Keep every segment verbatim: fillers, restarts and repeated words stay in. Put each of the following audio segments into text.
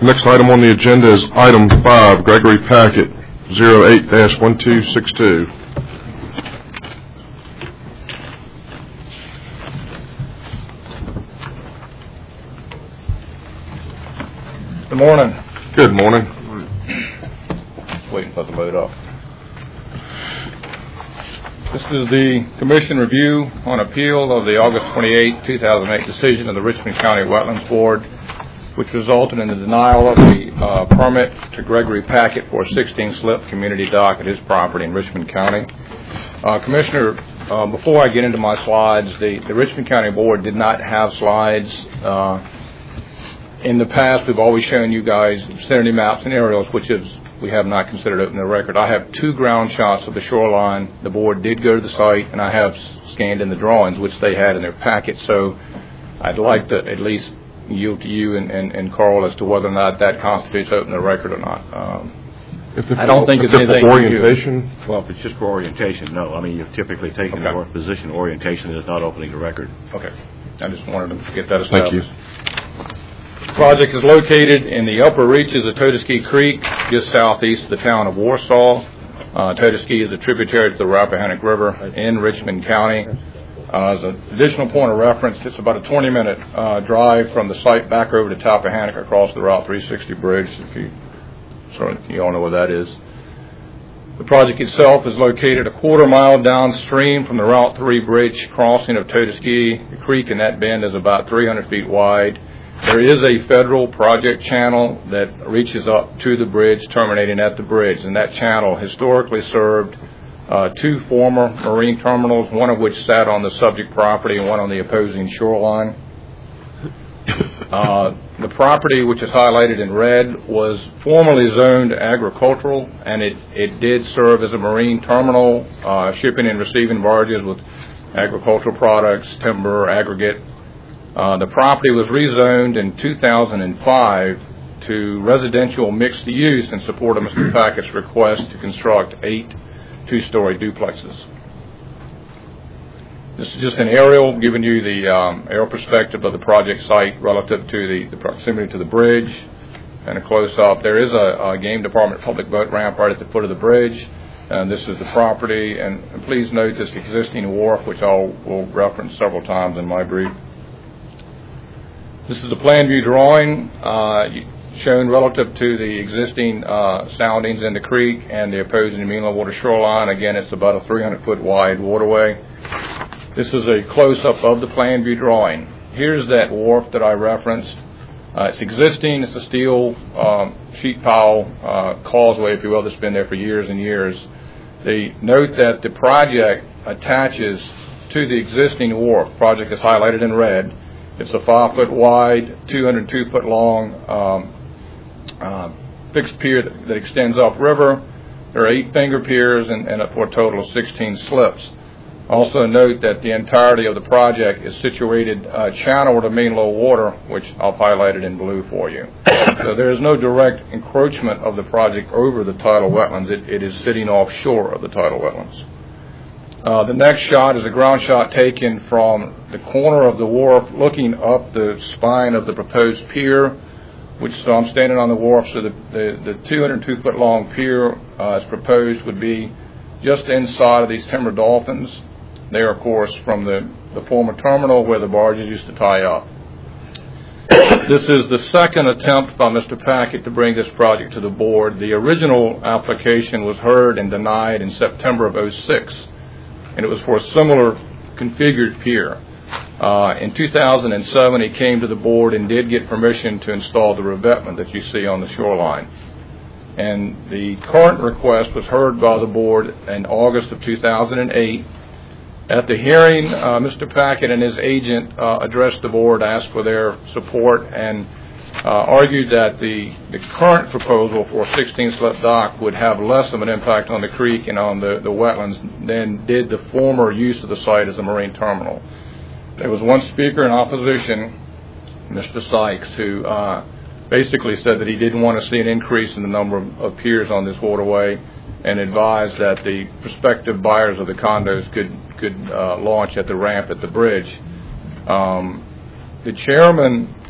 Next item on the agenda is item five, Gregory Packet, zero eight dash one two six two. Good morning. Good morning. Just waiting for the load up. This is the Commission review on appeal of the August twenty-eighth, two thousand eight decision of the Richmond County Wetlands Board, which resulted in the denial of the uh, permit to Gregory Packet for a sixteen slip community dock at his property in Richmond County. Uh, Commissioner, uh, before I get into my slides, the, the Richmond County Board did not have slides. Uh, in the past, we've always shown you guys vicinity maps and aerials, which is we have not considered open the record. I have two ground shots of the shoreline. The board did go to the site, and I have scanned in the drawings, which they had in their packet. So I'd like to at least yield to you and, and, and Carl as to whether or not that constitutes open the record or not. Um, if the, I don't think it's if anything for orientation. Well, if it's just for orientation, no. I mean, you've typically taken Okay. the north position. Orientation is not opening the record. Okay. I just wanted to get that established. Thank you. The project is located in the upper reaches of Toteski Creek, just southeast of the town of Warsaw. Uh, Toteski is a tributary to the Rappahannock River in Richmond County. Uh, as an additional point of reference, it's about a twenty minute uh, drive from the site back over to Tappahannock across the Route three sixty bridge, if you, sort of, you all know where that is. The project itself is located a quarter mile downstream from the Route three bridge crossing of Toteski. The creek in that bend is about three hundred feet wide. There is a federal project channel that reaches up to the bridge, terminating at the bridge, and that channel historically served uh, two former marine terminals, one of which sat on the subject property and one on the opposing shoreline. Uh, the property, which is highlighted in red, was formerly zoned agricultural, and it, it did serve as a marine terminal, uh, shipping and receiving barges with agricultural products, timber, aggregate. Uh, the property was rezoned in two thousand five to residential mixed use in support of Mister Packett's request to construct eight two-story duplexes. This is just an aerial giving you the um, aerial perspective of the project site relative to the, the proximity to the bridge and a close-up. There is a, a game department public boat ramp right at the foot of the bridge, and this is the property. And, and please note this existing wharf, which I will reference several times in my brief. This is a plan view drawing uh, shown relative to the existing uh, soundings in the creek and the opposing inland water shoreline. Again, it's about a three hundred foot wide waterway. This is a close-up of the plan view drawing. Here's that wharf that I referenced. Uh, it's existing. It's a steel um, sheet pile uh, causeway, if you will, that's been there for years and years. They note that the project attaches to the existing wharf. The project is highlighted in red. It's a five foot wide, two hundred two foot long um, uh, fixed pier that, that extends upriver. There are eight finger piers and, and for a total of sixteen slips. Also note that the entirety of the project is situated uh, channel to mean low water, which I've highlighted in blue for you. So there is no direct encroachment of the project over the tidal wetlands. It, it is sitting offshore of the tidal wetlands. Uh, the next shot is a ground shot taken from the corner of the wharf looking up the spine of the proposed pier, which so I'm standing on the wharf, so the, the, the two hundred two foot long pier uh, as proposed would be just inside of these timber dolphins. They are, of course, from the, the former terminal where the barges used to tie up. This is the second attempt by Mister Packet to bring this project to the board. The original application was heard and denied in September of oh six. And it was for a similar configured pier. Uh, in two thousand seven, he came to the board and did get permission to install the revetment that you see on the shoreline. And the current request was heard by the board in August of two thousand eight. At the hearing, uh, Mister Packet and his agent uh, addressed the board, asked for their support, and uh, argued that the, the current proposal for a sixteen slip dock would have less of an impact on the creek and on the, the wetlands than did the former use of the site as a marine terminal. There was one speaker in opposition, Mister Sykes, who uh, basically said that he didn't want to see an increase in the number of, of piers on this waterway, and advised that the prospective buyers of the condos could, could uh, launch at the ramp at the bridge. Um, the chairman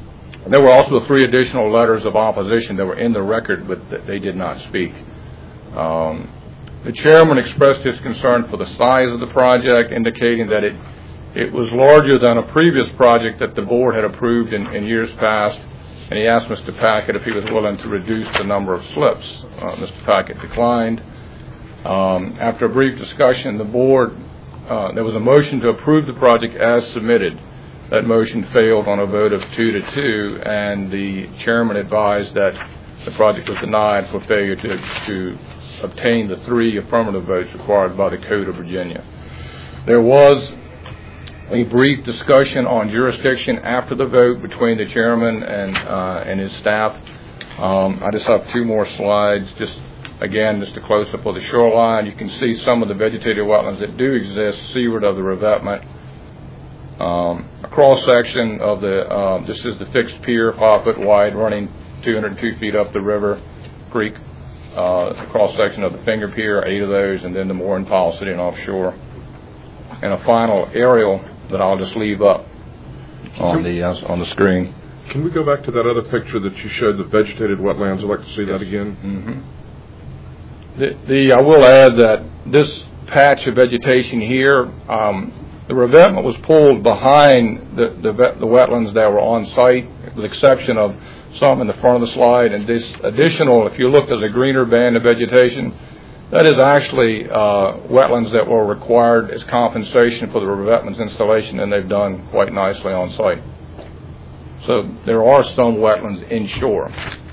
There were also three additional letters of opposition that were in the record, but that they did not speak. Um, the chairman expressed his concern for the size of the project, indicating that it it was larger than a previous project that the board had approved in, in years past, and he asked Mister Packett if he was willing to reduce the number of slips. Uh, Mister Packett declined. Um, after a brief discussion, the board, uh, there was a motion to approve the project as submitted. That motion failed on a vote of two to two, and the chairman advised that the project was denied for failure to, to obtain the three affirmative votes required by the Code of Virginia. There was a brief discussion on jurisdiction after the vote between the chairman and uh, and his staff. Um, I just have two more slides. Just again, just a close-up of the shoreline. You can see some of the vegetated wetlands that do exist seaward of the revetment. Um, a cross-section of the, uh, this is the fixed pier, five foot wide, running two hundred two feet up the river creek. Uh, a cross-section of the finger pier, eight of those, and then the mooring pile sitting offshore. And a final aerial that I'll just leave up on the uh, on the screen. Can we go back to that other picture that you showed, the vegetated wetlands? I'd like to see yes. that again. Mm-hmm. The, the I will add that this patch of vegetation here, um, the revetment was pulled behind the, the the wetlands that were on site, with the exception of some in the front of the slide. And this additional, if you look at the greener band of vegetation, that is actually uh, wetlands that were required as compensation for the revetment's installation, and they've done quite nicely on site. So there are some wetlands inshore.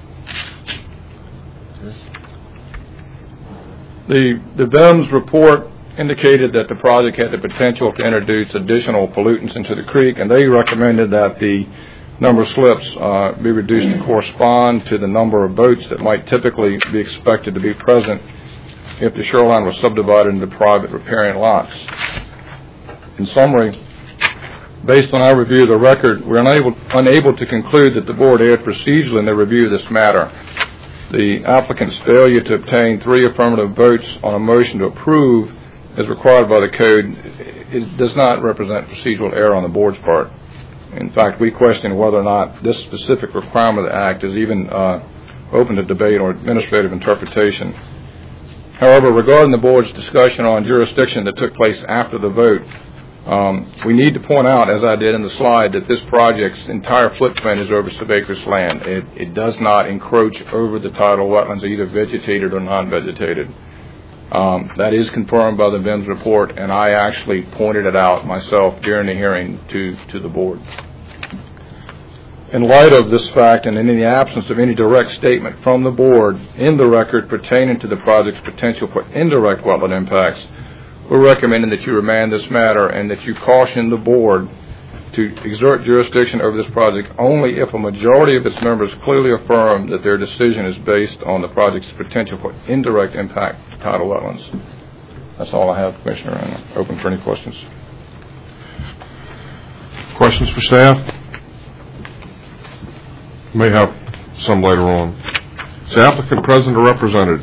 The the V E M's report indicated that the project had the potential to introduce additional pollutants into the creek, and they recommended that the number of slips uh, be reduced to correspond to the number of boats that might typically be expected to be present if the shoreline was subdivided into private riparian lots. In summary, based on our review of the record, we're unable, unable to conclude that the board erred procedurally in their review of this matter. The applicant's failure to obtain three affirmative votes on a motion to approve as required by the code it does not represent procedural error on the board's part. In fact, we question whether or not this specific requirement of the Act is even uh, open to debate or administrative interpretation. However, regarding the board's discussion on jurisdiction that took place after the vote, um, we need to point out, as I did in the slide, that this project's entire footprint is over subacreous land. It, it does not encroach over the tidal wetlands, either vegetated or non-vegetated. Um, that is confirmed by the V E M's report, and I actually pointed it out myself during the hearing to, to the board. In light of this fact, and in the absence of any direct statement from the board in the record pertaining to the project's potential for indirect wetland impacts, we're recommending that you remand this matter and that you caution the board to exert jurisdiction over this project only if a majority of its members clearly affirm that their decision is based on the project's potential for indirect impact to tidal wetlands. That's all I have, Commissioner, and I'm open for any questions. Questions for staff? May have some later on. Is the applicant present or represented?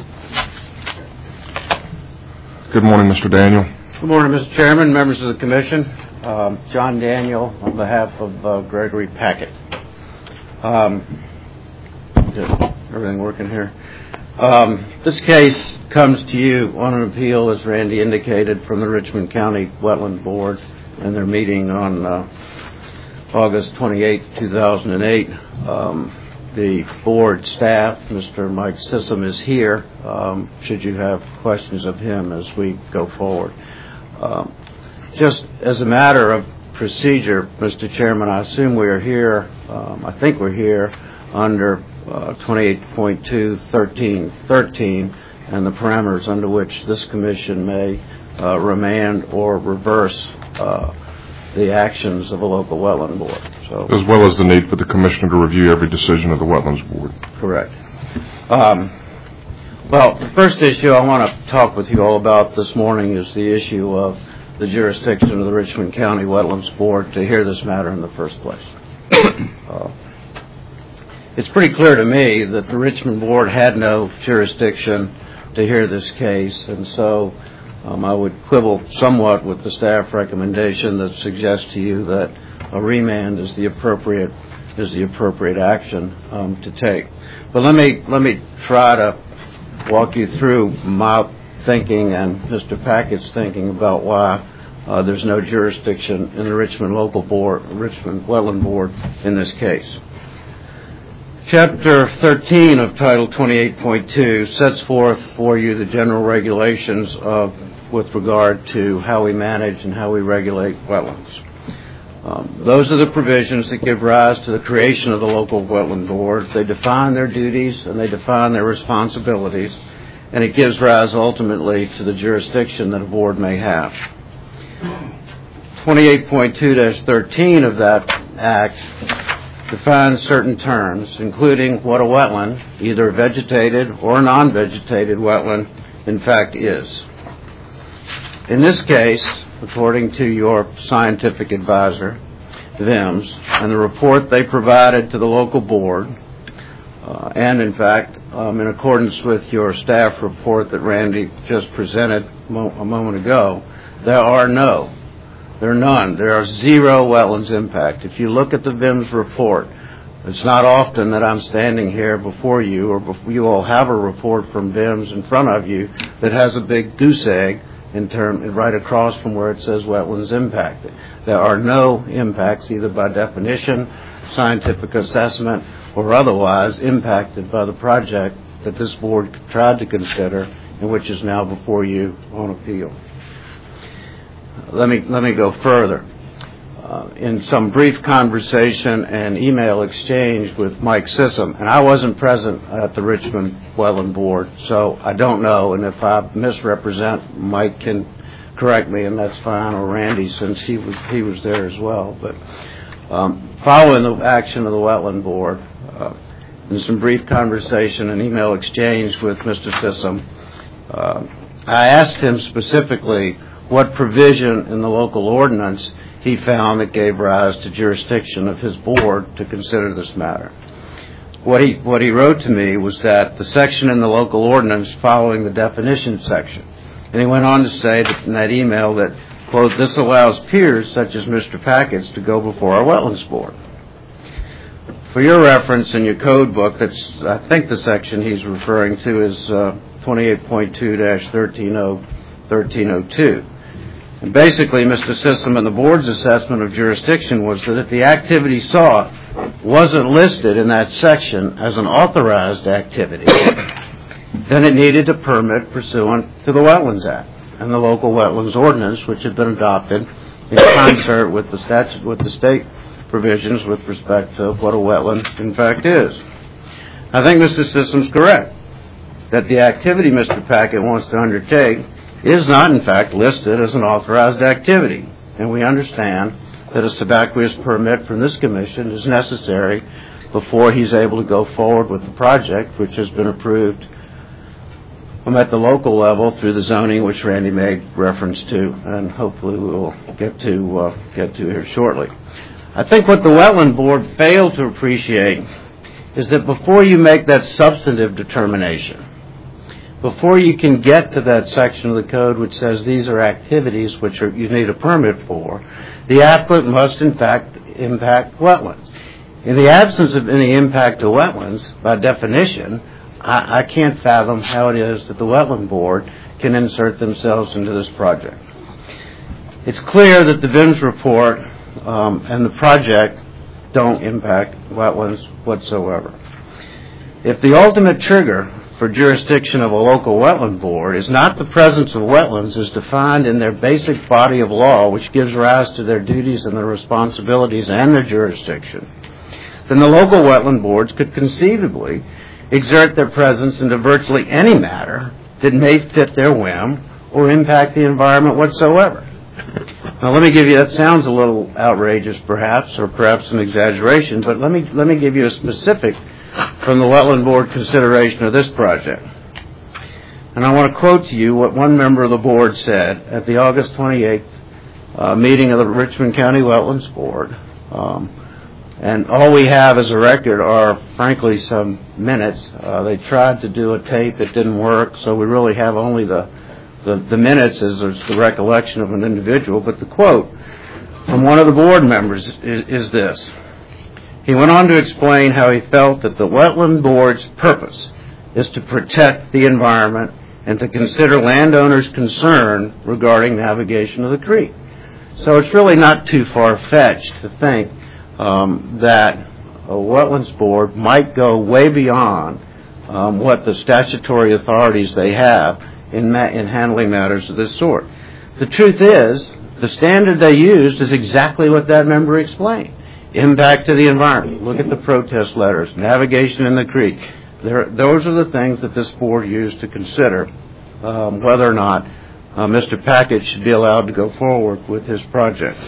Good morning, Mister Daniel. Good morning, Mister Chairman, members of the Commission. Um, John Daniel on behalf of uh, Gregory Packett. Um, everything working here? Um, this case comes to you on an appeal, as Randy indicated, from the Richmond County Wetland Board, and they're meeting on uh, August twenty-eighth, two thousand eight. Um, the board staff, Mister Mike Sissom, is here, um, should you have questions of him as we go forward. Um, just as a matter of procedure, Mister Chairman, I assume we are here, um, I think we're here under uh, twenty-eight point two thirteen thirteen and the parameters under which this commission may uh, remand or reverse uh, the actions of a local wetland board. So, as well as the need for the commissioner to review every decision of the wetlands board. Correct. Um, well, the first issue I want to talk with you all about this morning is the issue of the jurisdiction of the Richmond County Wetlands Board to hear this matter in the first place. uh, it's pretty clear to me that the Richmond Board had no jurisdiction to hear this case, and so Um, I would quibble somewhat with the staff recommendation that suggests to you that a remand is the appropriate is the appropriate action um, to take. But let me let me try to walk you through my thinking and Mister Packett's thinking about why uh, there's no jurisdiction in the Richmond Local Board, Richmond Wetland Board in this case. Chapter thirteen of Title twenty-eight point two sets forth for you the general regulations of, with regard to how we manage and how we regulate wetlands. Um, those are the provisions that give rise to the creation of the local wetland board. They define their duties and they define their responsibilities, and it gives rise ultimately to the jurisdiction that a board may have. twenty-eight point two dash thirteen of that Act defines certain terms, including what a wetland, either vegetated or non-vegetated wetland, in fact is. In this case, according to your scientific advisor, V I M S, and the report they provided to the local board, uh, and in fact, um, in accordance with your staff report that Randy just presented mo- a moment ago, there are no, there are none, there are zero wetlands impact. If you look at the V I M S report, it's not often that I'm standing here before you, or before you all have a report from V I M S in front of you that has a big goose egg in term right across from where it says wetlands impacted. There are no impacts, either by definition, scientific assessment, or otherwise impacted by the project that this board tried to consider and which is now before you on appeal. Let me let me go further. Uh, in some brief conversation and email exchange with Mike Sissom, and I wasn't present at the Richmond Wetland Board, so I don't know, and if I misrepresent, Mike can correct me, and that's fine, or Randy, since he was he was there as well. But um, following the action of the Wetland Board, uh, in some brief conversation and email exchange with Mister Sissom, uh, I asked him specifically what provision in the local ordinance he found that gave rise to jurisdiction of his board to consider this matter. What he what he wrote to me was that the section in the local ordinance following the definition section. And he went on to say that in that email that, quote, this allows peers such as Mister Packett's to go before our wetlands board. For your reference in your code book, that's I think the section he's referring to is uh, twenty-eight point two dash thirteen oh two. And basically, Mister Sissom and the board's assessment of jurisdiction was that if the activity sought wasn't listed in that section as an authorized activity, then it needed a permit pursuant to the Wetlands Act and the local wetlands ordinance, which had been adopted in concert with the statute, with the state provisions with respect to what a wetland in fact is. I think Mister Sissom's correct that the activity Mister Packett wants to undertake is not, in fact, listed as an authorized activity. And we understand that a subaqueous permit from this commission is necessary before he's able to go forward with the project, which has been approved at the local level through the zoning, which Randy made reference to, and hopefully we will get to, uh, get to here shortly. I think what the Wetland Board failed to appreciate is that before you make that substantive determination, before you can get to that section of the code which says these are activities which are, you need a permit for, the applicant must in fact impact wetlands. In the absence of any impact to wetlands, by definition, I, I can't fathom how it is that the Wetland Board can insert themselves into this project. It's clear that the V I M S report um, and the project don't impact wetlands whatsoever. If the ultimate trigger for jurisdiction of a local wetland board is not the presence of wetlands as defined in their basic body of law, which gives rise to their duties and their responsibilities and their jurisdiction, then the local wetland boards could conceivably exert their presence into virtually any matter that may fit their whim or impact the environment whatsoever. Now, let me give you, that sounds a little outrageous perhaps, or perhaps an exaggeration, but let me let me give you a specific from the Wetland Board consideration of this project. And I want to quote to you what one member of the board said at the August twenty-eighth uh, meeting of the Richmond County Wetlands Board. Um, and all we have as a record are, frankly, some minutes. Uh, they tried to do a tape. It didn't work, so we really have only the, the, the minutes as the recollection of an individual. But the quote from one of the board members is, is this. He went on to explain how he felt that the Wetland Board's purpose is to protect the environment and to consider landowners' concern regarding navigation of the creek. So it's really not too far-fetched to think um, that a Wetlands Board might go way beyond um, what the statutory authorities they have in, ma- in handling matters of this sort. The truth is, the standard they used is exactly what that member explained. Impact to the environment. Look at the protest letters. Navigation in the creek. There, those are the things that this board used to consider um, whether or not uh, Mister Packett should be allowed to go forward with his project.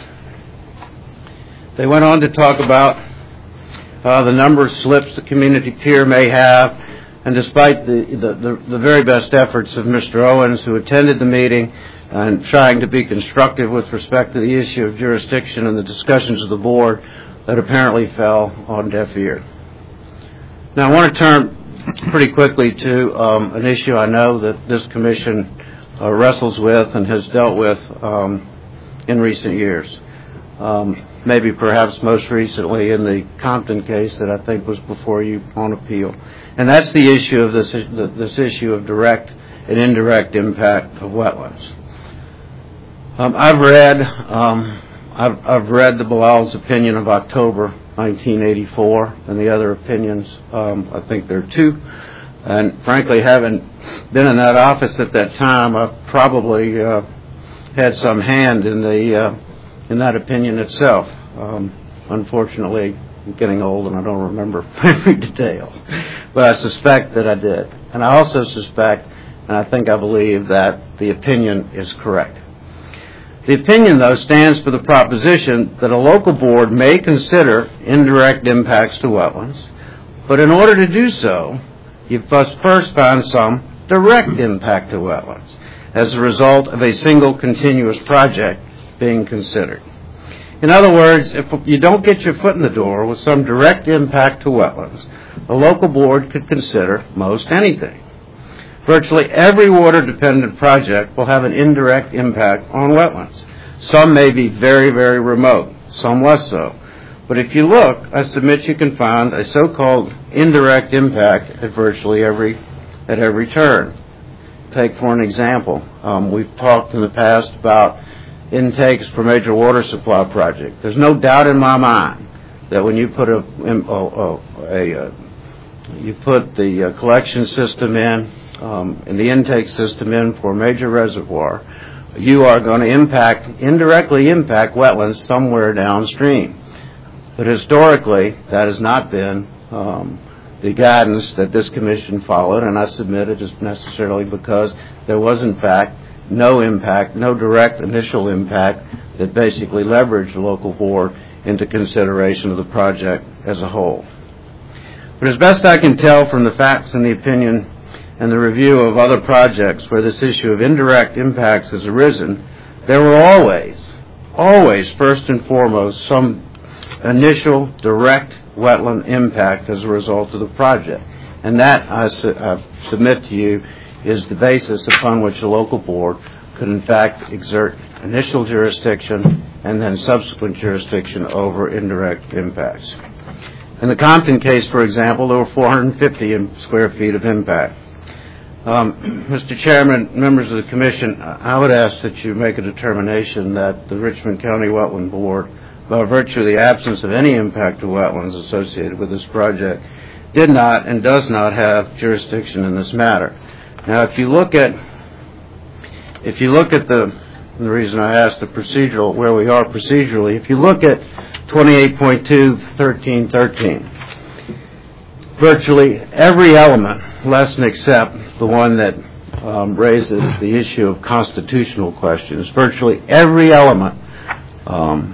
They went on to talk about uh, the number of slips the community pier may have, and despite the, the, the, the very best efforts of Mister Owens, who attended the meeting and trying to be constructive with respect to the issue of jurisdiction and the discussions of the board, that apparently fell on deaf ear. Now I want to turn pretty quickly to um, an issue I know that this commission uh, wrestles with and has dealt with um, in recent years. Um, maybe perhaps most recently in the Compton case that I think was before you on appeal. And that's the issue of this, this issue of direct and indirect impact of wetlands. Um, I've read um, I've, I've read the Bilal's opinion of October nineteen eighty-four and the other opinions. Um, I think there are two. And frankly, having been in that office at that time, I probably uh, had some hand in the uh, in that opinion itself. Um, unfortunately, I'm getting old and I don't remember every detail. But I suspect that I did. And I also suspect, and I think I believe, that the opinion is correct. The opinion, though, stands for the proposition that a local board may consider indirect impacts to wetlands, but in order to do so, you must first find some direct impact to wetlands as a result of a single continuous project being considered. In other words, if you don't get your foot in the door with some direct impact to wetlands, a local board could consider most anything. Virtually every water-dependent project will have an indirect impact on wetlands. Some may be very, very remote, some less so. But if you look, I submit you can find a so-called indirect impact at virtually every, at every turn. Take for an example, um, we've talked in the past about intakes for major water supply projects. There's no doubt in my mind that when you put a, a, a, a you put the uh, collection system in, Um, and the intake system in for a major reservoir, you are going to impact, indirectly impact wetlands somewhere downstream. But historically, that has not been um, the guidance that this commission followed, and I submit it is necessarily because there was, in fact, no impact, no direct initial impact that basically leveraged the local board into consideration of the project as a whole. But as best I can tell from the facts and the opinion and the review of other projects where this issue of indirect impacts has arisen, there were always, always, first and foremost, some initial direct wetland impact as a result of the project. And that, I, su- I submit to you, is the basis upon which a local board could in fact exert initial jurisdiction and then subsequent jurisdiction over indirect impacts. In the Compton case, for example, there were four hundred fifty square feet of impact. Um, Mister Chairman, members of the Commission, I would ask that you make a determination that the Richmond County Wetland Board, by virtue of the absence of any impact to wetlands associated with this project, did not and does not have jurisdiction in this matter. Now, if you look at, if you look at the, the reason I asked the procedural, where we are procedurally, if you look at twenty-eight point two thirteen thirteen, virtually every element, less than except the one that um, raises the issue of constitutional questions, virtually every element um,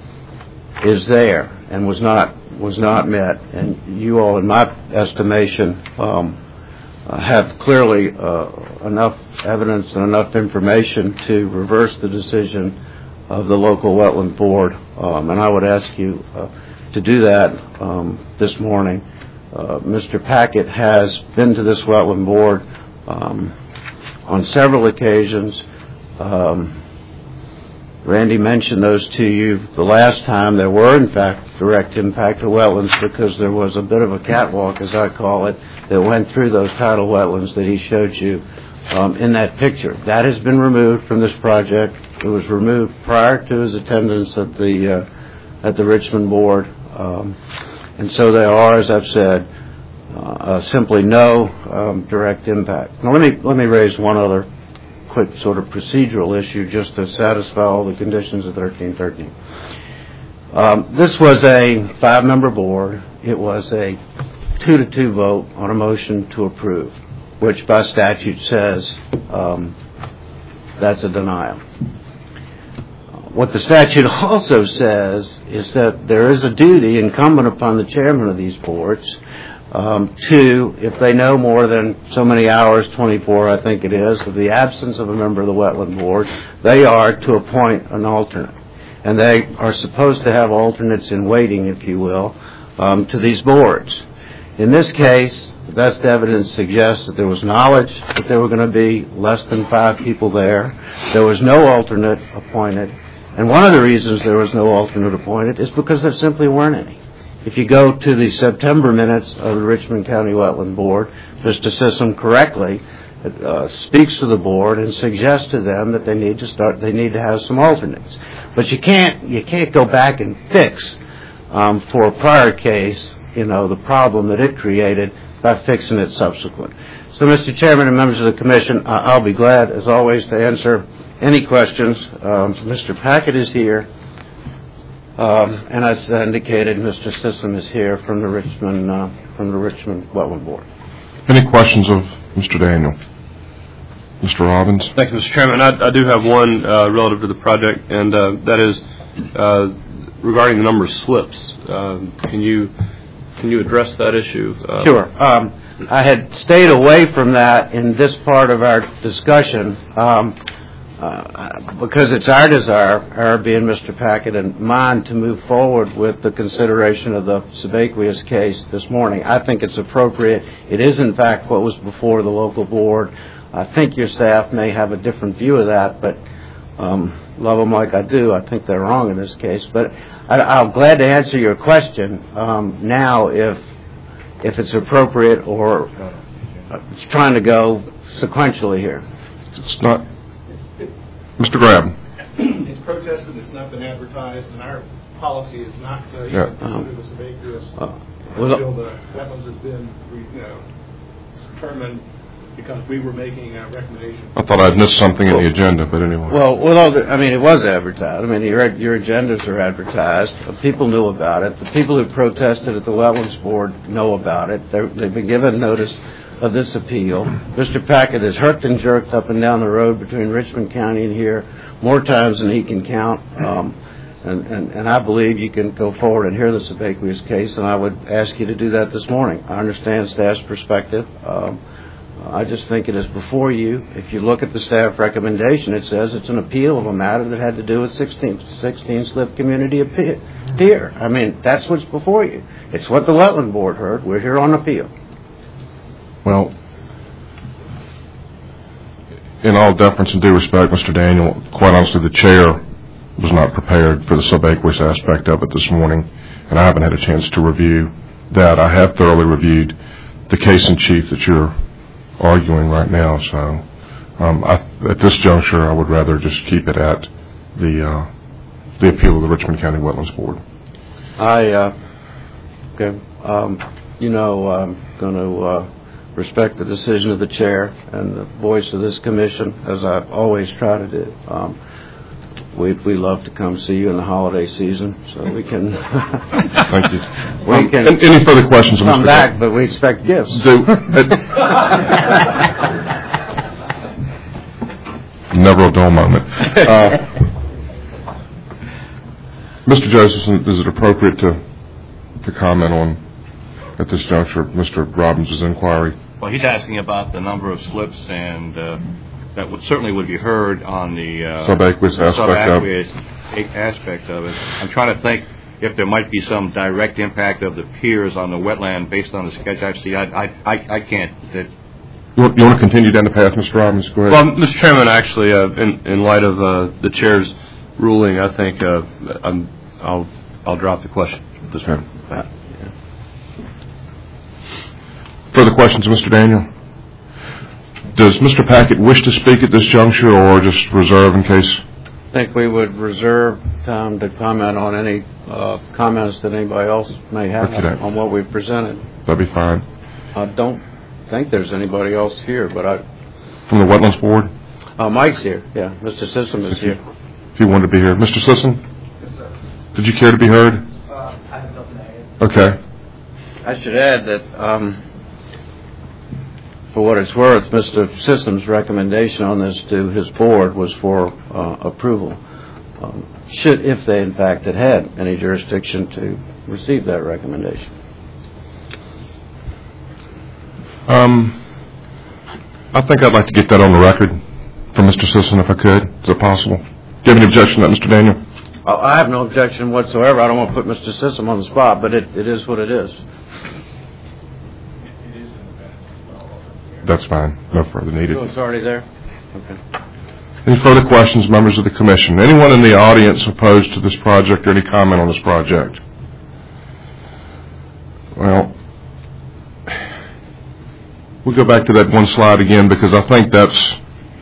is there and was not was not met. And you all, in my estimation, um, uh, have clearly uh, enough evidence and enough information to reverse the decision of the local wetland board. Um, and I would ask you uh, to do that um, this morning. Uh, Mister Packett has been to this wetland board um, on several occasions. Um, Randy mentioned those to you the last time. There were, in fact, direct impact to wetlands because there was a bit of a catwalk, as I call it, that went through those tidal wetlands that he showed you um, in that picture. That has been removed from this project. It was removed prior to his attendance at the uh, at the Richmond board, um, and so there are, as I've said, uh, uh, simply no um, direct impact. Now, let me let me raise one other quick sort of procedural issue just to satisfy all the conditions of thirteen thirteen. Um, this was a five-member board. It was a two to two vote on a motion to approve, which by statute says um, that's a denial. What the statute also says is that there is a duty incumbent upon the chairman of these boards Um, two, if they know more than so many hours, twenty-four I think it is, of the absence of a member of the wetland board, they are to appoint an alternate. And they are supposed to have alternates in waiting, if you will, um, to these boards. In this case, the best evidence suggests that there was knowledge that there were going to be less than five people there. There was no alternate appointed. And one of the reasons there was no alternate appointed is because there simply weren't any. If you go to the September minutes of the Richmond County Wetland Board, Mister Sissom correctly uh, speaks to the board and suggests to them that they need to start. They need to have some alternates. But you can't you can't go back and fix um, for a prior case, you know, the problem that it created by fixing it subsequent. So, Mister Chairman and members of the Commission, uh, I'll be glad, as always, to answer any questions. Um, Mister Packett is here. Um, and as indicated, Mister Sissom is here from the Richmond uh, from the Richmond Wetland Board. Any questions of Mister Daniel? Mister Robbins? Thank you, Mister Chairman. I, I do have one uh, relative to the project, and uh, that is uh, regarding the number of slips. Uh, can you can you address that issue? Uh, sure. Um, I had stayed away from that in this part of our discussion. Um, Uh, because it's our desire, our being Mister Packett and mine, to move forward with the consideration of the subaqueous case this morning. I think it's appropriate. It is, in fact, what was before the local board. I think your staff may have a different view of that, but um, love them like I do. I think they're wrong in this case. But I, I'm glad to answer your question um, now if if it's appropriate or uh, it's trying to go sequentially here. It's not. Mister Graham. It's protested, it's not been advertised, and our policy is not to Yeah. even consider the subaqueous Uh, well, until the wetlands has been, you know, determined, because we were making a recommendation. I thought I'd missed something in the agenda, but anyway. Well, with all the, I mean, it was advertised. I mean, your your agendas are advertised. People knew about it. The people who protested at the Wetlands Board know about it. They're, they've been given notice of this appeal. Mister Packett has herked and jerked up and down the road between Richmond County and here more times than he can count. Um, and, and, and I believe you can go forward and hear the subaqueous case, and I would ask you to do that this morning. I understand staff's perspective. Um, I just think it is before you. If you look at the staff recommendation, it says it's an appeal of a matter that had to do with sixteen, sixteen slip community pier. I mean, that's what's before you. It's what the Wetland Board heard. We're here on appeal. Well, in all deference and due respect, Mister Daniel, quite honestly, the chair was not prepared for the subaqueous aspect of it this morning, and I haven't had a chance to review that. I have thoroughly reviewed the case in chief that you're arguing right now, so um, I, at this juncture, I would rather just keep it at the uh, the appeal of the Richmond County Wetlands Board. I, uh, okay, um, you know, I'm going to uh, respect the decision of the chair and the voice of this commission, as I always try to do. Um, we we love to come see you in the holiday season, so we can. Thank you. We um, can. Any further questions? Come Mister back, but we expect gifts. Do, uh, never a dull moment. Uh, Mister Josephson, is it appropriate to to comment on, at this juncture, Mister Robbins' inquiry? Well, he's asking about the number of slips, and uh, that would certainly would be heard on the uh, subaqueous aspect of subaqueous aspect of it. I'm trying to think if there might be some direct impact of the piers on the wetland based on the sketch I've seen. I I I, I can't. That, You want, you want to continue down the path, Mister Robbins? Go ahead. Well, Mister Chairman, actually, uh, in in light of uh, the chair's ruling, I think uh, I'm, I'll I'll drop the question. This man. Further questions, Mister Daniel? Does Mister Packett wish to speak at this juncture, or just reserve in case? I think we would reserve time to comment on any uh, comments that anybody else may have on, on what we've presented. That'd be fine. I don't think there's anybody else here, but I... From the Wetlands Board? Uh, Mike's here, yeah. Mister Sissom is here. If you wanted to be here. Mister Sisson? Yes, sir. Did you care to be heard? Uh, I have nothing to add. Okay. I should add that, um, for what it's worth, Mister Sissom's recommendation on this to his board was for uh, approval, um, should, if they in fact had had any jurisdiction to receive that recommendation. Um, I think I'd like to get that on the record from Mister Sisson, if I could. Is it possible? Do you have any objection to that, Mister Daniel? Uh, I have no objection whatsoever. I don't want to put Mister Sissom on the spot, but it, it is what it is. That's fine. No further needed. Oh, it's already there? Okay. Any further questions, members of the Commission? Anyone in the audience opposed to this project or any comment on this project? Well, we'll go back to that one slide again because I think that's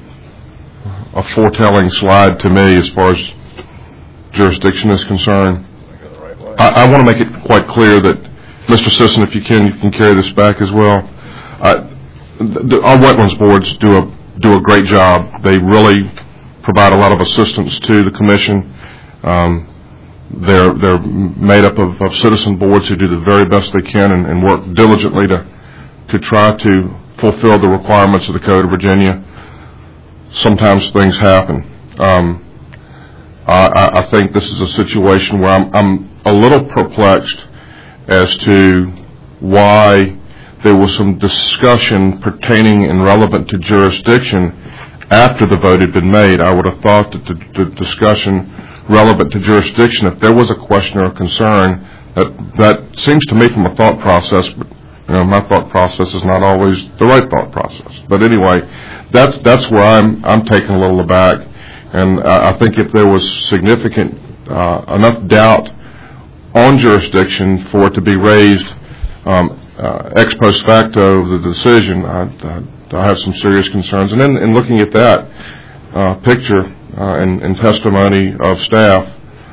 a foretelling slide to me as far as jurisdiction is concerned. I, I want to make it quite clear that, Mister Sisson, if you can, you can carry this back as well. I, the, our wetlands boards do a do a great job. They really provide a lot of assistance to the Commission. Um, they're they're made up of, of citizen boards who do the very best they can and, and work diligently to to try to fulfill the requirements of the Code of Virginia. Sometimes things happen. Um, I, I think this is a situation where I'm, I'm a little perplexed as to why there was some discussion pertaining and relevant to jurisdiction after the vote had been made. I would have thought that the, the discussion relevant to jurisdiction, if there was a question or a concern, that that seems to me from a thought process, but you know, my thought process is not always the right thought process. But anyway, that's that's where I'm I'm taken a little aback, and uh, I think if there was significant uh, enough doubt on jurisdiction for it to be raised um, uh, ex post facto of the decision, I, I, I have some serious concerns. And then in looking at that uh, picture uh, and, and testimony of staff,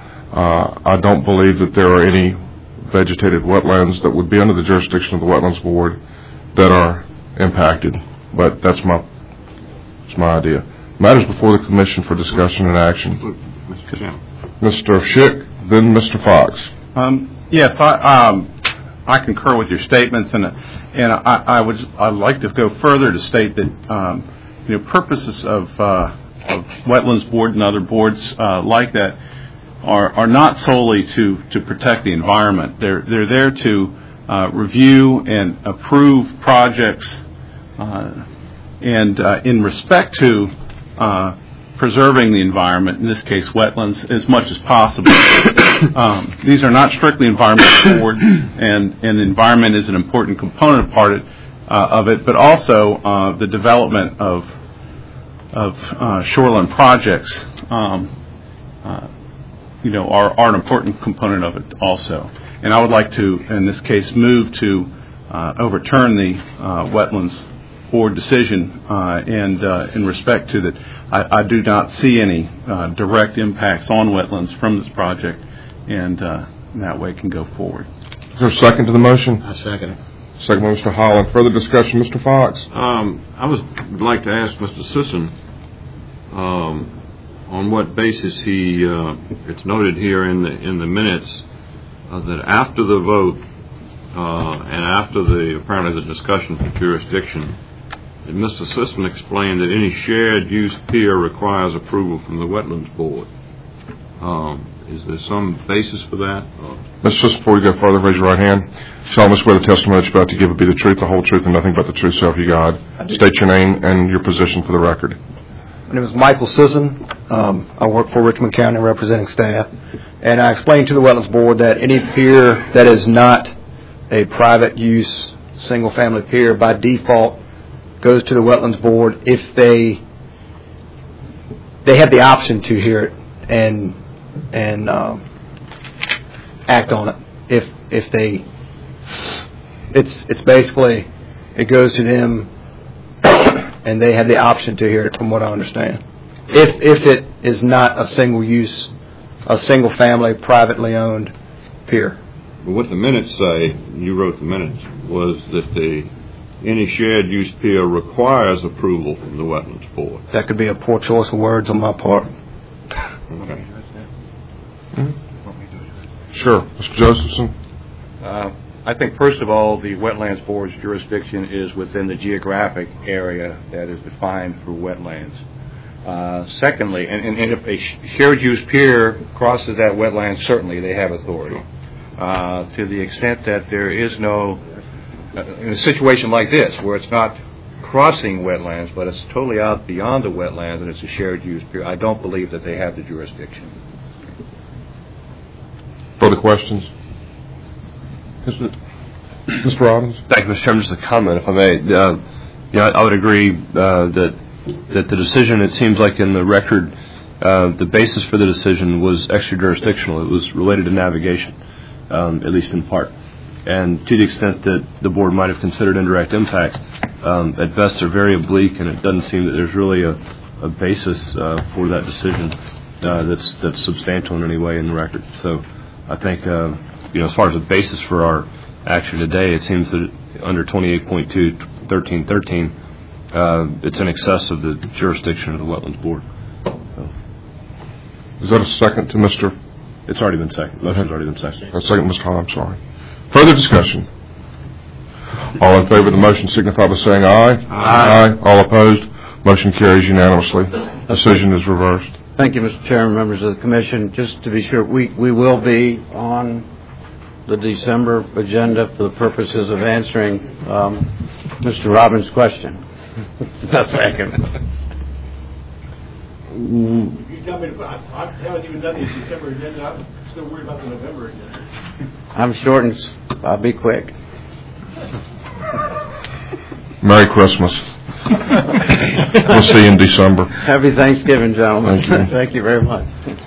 uh, I don't believe that there are any vegetated wetlands that would be under the jurisdiction of the Wetlands Board that are impacted. But that's my that's my idea. Matters before the Commission for discussion and action. Mister Chairman. Mister Schick, then Mister Fox. Um, yes, I, um, I concur with your statements, and and I, I would I'd like to go further to state that um, you know purposes of, uh, of Wetlands Board and other boards uh, like that are are not solely to, to protect the environment. They're they're there to uh, review and approve projects, uh, and uh, in respect to uh, preserving the environment, in this case wetlands, as much as possible. um, these are not strictly environmental boards, and, and the environment is an important component part of, uh, of it, but also uh, the development of of uh, shoreline projects um, uh, you know, are, are an important component of it also. And I would like to, in this case, move to uh, overturn the uh, Wetlands Board decision, uh, and uh, in respect to that, I, I do not see any uh, direct impacts on wetlands from this project, and uh, in that way can go forward. Is there a second to the motion? I second it. Second by Mister Holland. Further discussion, Mister Fox. Um, I was, would like to ask Mister Sisson um, on what basis he, uh, it's noted here in the in the minutes uh, that after the vote uh, and after the apparently the discussion for jurisdiction, that Mister Sisson explained that any shared use pier requires approval from the Wetlands Board. Um, is there some basis for that? Mister Sisson, before we go further, raise your right hand. Solemnly swear the testimony that you're about to give will be the truth, the whole truth, and nothing but the truth, so help you God. State your name and your position for the record. My name is Michael Sisson. Um, I work for Richmond County representing staff. And I explained to the Wetlands Board that any pier that is not a private use single family pier by default goes to the Wetlands Board if they they have the option to here and and um, act on it. If if they, it's it's basically it goes to them, and they have the option to hear it, from what I understand. If if it is not a single use, a single family privately owned pier. But what the minutes say, you wrote the minutes, was that the any shared use pier requires approval from the Wetlands Board. That could be a poor choice of words on my part. Okay. Mm-hmm. Sure. Mister Josephson? Uh, I think, first of all, the Wetlands Board's jurisdiction is within the geographic area that is defined for wetlands. Uh, secondly, and, and, and if a shared use pier crosses that wetland, certainly they have authority. Uh, to the extent that there is no, uh, in a situation like this, where it's not crossing wetlands, but it's totally out beyond the wetlands and it's a shared use pier, I don't believe that they have the jurisdiction. Further questions? Mister Robbins? Thank you, Mister Chairman. Just a comment, if I may. Uh, yeah, I would agree uh, that that the decision, it seems like in the record, uh, the basis for the decision was extra-jurisdictional. It was related to navigation, um, at least in part. And to the extent that the board might have considered indirect impact, um, at best they're very oblique, and it doesn't seem that there's really a, a basis uh, for that decision uh, that's that's substantial in any way in the record. So I think, uh, you know, as far as the basis for our action today, it seems that under twenty-eight point two, thirteen thirteen, uh, it's in excess of the jurisdiction of the Wetlands Board. So. Is that a second to Mister It's already been second. Motion's already been seconded. A second, Mister Hall, I'm sorry. Further discussion? All in favor of the motion signify by saying aye. Aye. Aye. All opposed? Motion carries unanimously. Decision is reversed. Thank you, Mister Chairman, members of the Commission. Just to be sure, we, we will be on the December agenda for the purposes of answering um, Mister Robbins' question. That's what I can. You tell me to put, I, I haven't even done this December agenda. I'm still worried about the November agenda. I'm short and s- I'll be quick. Merry Christmas. We'll see you in December. Happy Thanksgiving, gentlemen. Thank you. Thank you very much.